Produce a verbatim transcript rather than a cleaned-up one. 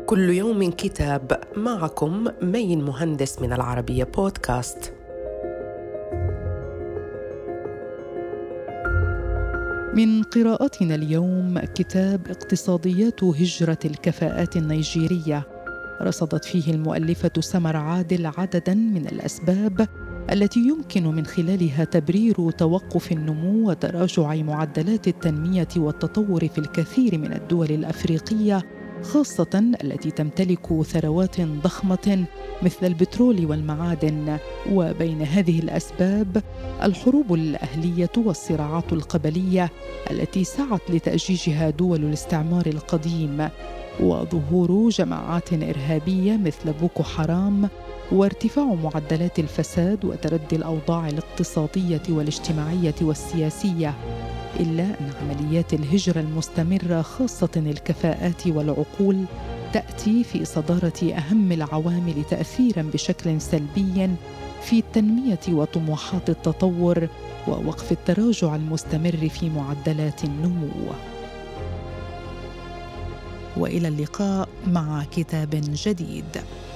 كل يوم كتاب. معكم مين مهندس من العربية بودكاست. من قراءتنا اليوم كتاب اقتصاديات هجرة الكفاءات النيجيرية. رصدت فيه المؤلفة سمر عادل عدداً من الأسباب التي يمكن من خلالها تبرير توقف النمو وتراجع معدلات التنمية والتطور في الكثير من الدول الأفريقية، خاصة التي تمتلك ثروات ضخمة مثل البترول والمعادن. وبين هذه الأسباب الحروب الأهلية والصراعات القبلية التي سعت لتأجيجها دول الاستعمار القديم، وظهور جماعات إرهابية مثل بوكو حرام، وارتفاع معدلات الفساد وتردي الأوضاع الاقتصادية والاجتماعية والسياسية. إلا أن عمليات الهجرة المستمرة خاصة الكفاءات والعقول تأتي في صدارة أهم العوامل تأثيراً بشكل سلبي في التنمية وطموحات التطور ووقف التراجع المستمر في معدلات النمو. وإلى اللقاء مع كتاب جديد.